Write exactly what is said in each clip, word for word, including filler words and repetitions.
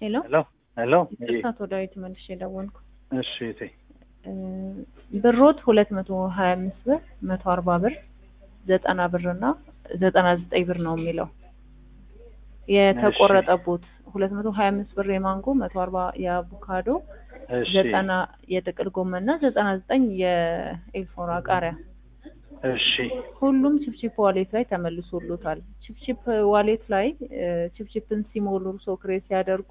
ሄሎ ሄሎ ሄሎ አቶ ዳዊት መልሼ ደወልኩ። እሺ እቴ ብሮት ሁለት መቶ ሀያ አምስት ብር መቶ አርባ ብር ዘጠና ብር እና ዘጠና ዘጠኝ ብር ነው የሚለው የተቆረጠቡት ሁለት መቶ ሀያ አምስት ብር የማንጎ መቶ አርባ የአቮካዶ ዘጠና የጥቅል ጎመንና ዘጠና ዘጠኝ የኤልፎራ ቃሪያ እሺ ሁሉም ቺፕቺፕ ዋሌት ላይ ተመልሶሎታል። ቺፕቺፕ ዋሌት ላይ ቺፕቺፕን ሲሞሉ ሰው ክሬት ያደርጉ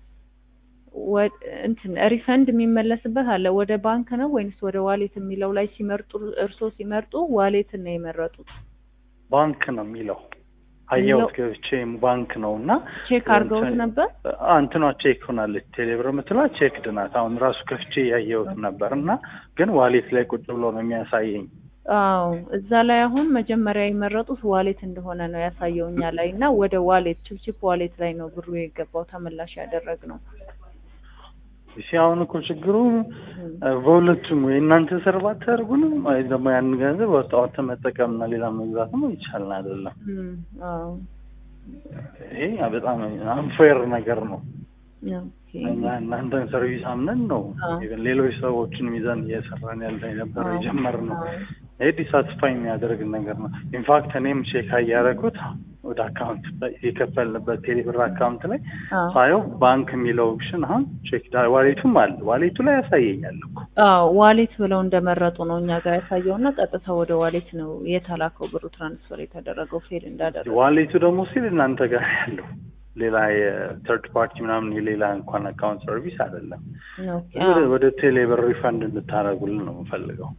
እንትን ሪፈንድ የሚመለስበት አለ። ወደ ባንክ ነው ወይስ ወደ ዋሌት የሚለው ላይ ሲመርጡ እርሶ ሲመርጡ ዋሌት ነው የመረጡት? ባንክ ነው የሚለው አየሁት ገብቼ ባንክ ነውና ቼክ አድርገውት ነበር። አንተኗ ቼክ ሆናለች ቴሌብር የምትለው ቼክ ድናት አሁን ራሱ ከፍቼ ያየሁት ነበርና ግን ዋሌት ላይ ቁጭ ብሎ ነው የሚያሳየኝ። አዎ እዛ ላይ አሁን መጀመሪያ የመረጡት ዋሌት እንደሆነ ነው ያሳየውኛ ላይ እና ወደ ዋሌት ቺፕቺፕ ዋሌት ላይ ነው ብሩ የገባው ተመላሽ ያደረግነው። እሺ አሁን እኮ ችግሩ በሁለቱም ወይ እናንተ ሰርቫት ታርጉንም ወይ ደግሞ ያን ገንዘብ ወጣው ተመጠቀምና ሌላ መግዛት ነው ይቻላል አይደለም? አዎ ይሄ በጣም አንፌር ነገር ነው። ኦኬ እናንተን ሰርቪስ አምነን ነው ኢቭን ሌሎች ሰዎችን ሚዛን እየሰራን ያለ ነበር የጀመርነው። ይሄ ዲሳቲስፋይ የሚያደርግ ነገር ነው። ኢንፋክት እኔም ቼክ አያረኩት ወደ አካውንት የከፈልንበት ቴሌብር አካውንት ላይ ሳየው ባንክ የሚለው ኦፕሽን አሁን ቼክ ዋሌቱም አለ ዋሌቱ ላይ ያሳየኛል እኮ። አዎ ዋሌት ብለው እንደመረጡ ነው እኛ ጋር ያሳየውና ቀጥታ ወደ ዋሌት ነው የተላከው ብሩ ትራንስፈር የተደረገው ፌል እንዳደረገ። ዋሌቱ ደግሞ ሲል እናንተ ጋር ያለው ሌላ የथर्ड ፓርቲ ምናምን የሌላ እንኳን አካውንት ሰርቪስ አይደለም። ኦኬ ወደ ቴሌብር ሪፈንድ እንድታረጉልን ነው የምፈልገው።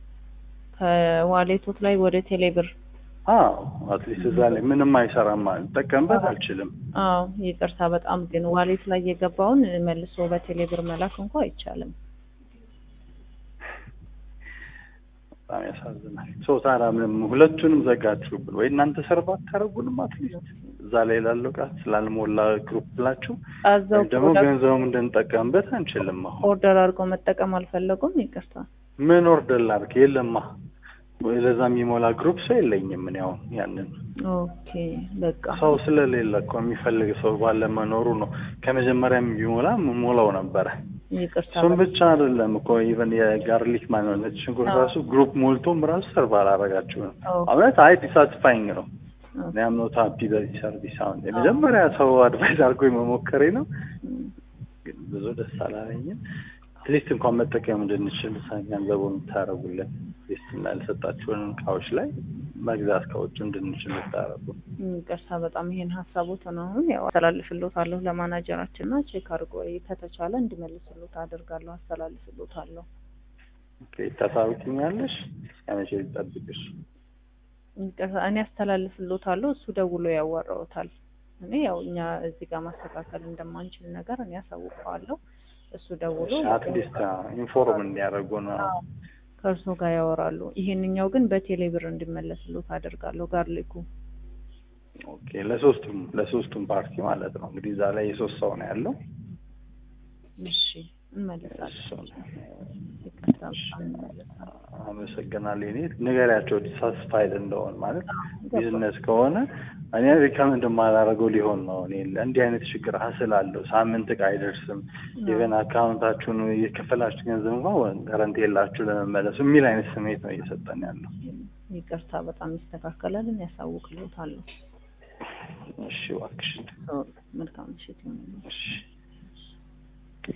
ከዋሌቶት ላይ ወደ ቴሌብር አዎ አትሊስት እዛ ላይ ምንም አይሰራም ማለት ጠቀምበት አልችልም። አዎ ይቅርታ በጣም ግን ዋሌት ላይ የገባውን መልሶ በቴሌብር መላክ እንኳን አይቻልም። በጣም ያሳዝናል። ሶ ታዲያ ምንም ሁለቱንም ዘጋችሁብን ወይ እናንተ ሰርቫት ታረጉንም አትሊስት እዛ ላይ ላለው ቃል ስላልሞላ ግሩፕ ብላችሁ አዛው ደግሞ ገንዘቡን እንድንጠቀምበት አንችልም። አሁን ኦርደር አድርጎ መጠቀም አልፈለጉም። ይቅርታ ምን ኦርደር ላድርግ? የለማ ለዛ የሚሞላ ግሩፕ ሰው የለኝም ምን ያው ያንን ኦኬ በቃ ሰው ስለሌለ እኮ የሚፈልግ ሰው ባለ መኖሩ ነው። ከመጀመሪያም ቢሞላ ሞላው ነበር። ይቅርታ እሱም ብቻ አይደለም እኮ ኢቨን የጋርሊክ ማንነት ሽንኩርት ራሱ ግሩፕ ሞልቶም ራሱ ሰርቭ አላረጋችሁም። አሁን አይ ዲሳቲስፋይንግ ነው። እኔም ኖት ሃፒ በዚህ ሰርቪስ አሁን የመጀመሪያ ሰው አድቫይስ አድርጎ መሞከሬ ነው ግን ብዙ ደስ አላለኝም። አትሊስት እንኳን መጠቀም እንድንችል ገንዘቡን ታረጉልን ሊስትና ለሰጣችሁን እቃዎች ላይ መግዛት ከውጭ እንድንችል ታረጉ። ይቅርታ በጣም ይሄን ሀሳቦት ነው አሁን ያው አስተላልፍልዎታለሁ ለማናጀራችንና ቼክ አድርጎ ከተቻለ እንዲመልስልዎት አደርጋለሁ አስተላልፍልዎታለሁ። ኦኬ ታሳውቂኛለሽ እስከመቼ ልጠብቅሽ? ይቅርታ እኔ አስተላልፍልዎታለሁ እሱ ደውሎ ያዋራዎታል። እኔ ያው እኛ እዚህ ጋር ማስተካከል እንደማንችል ነገር እኔ አሳውቀዋለሁ። እሱ ደውሎ አትሊስት ኢንፎርም እንዲያደርጉ ነው ከእርሶ ጋር ያወራሉ። ይሄንኛው ግን በቴሌብር እንዲመለስልዎት አደርጋለሁ ጋርሊኩ። ኦኬ ለሶስቱም ለሶስቱም ፓርቲ ማለት ነው እንግዲህ እዛ ላይ የሶስት ሰው ነው ያለው። እሺ እንመለሳለን። አመሰግናለሁ። እኔ ንገሪያቸው ዲሳቲስፋይድ እንደሆነ ማለት ቢዝነስ ከሆነ እኔ ሪከመንድ ማላረገው ሊሆን ነው። እኔ እንዲህ አይነት ችግር አስላለሁ ሳምንት ዕቃ አይደርስም ኢቨን አካውንታችሁን የከፈላችሁ ገንዘብ እንኳን ጋራንቲ የላችሁ ለመመለስ የሚል አይነት ስሜት ነው እየሰጠን ያለው። ይቅርታ በጣም ይስተካከላል እኔ ያሳውቅልዎታለሁ። እሺ እባክሽ። መልካም ምሽት ይሁን። እሺ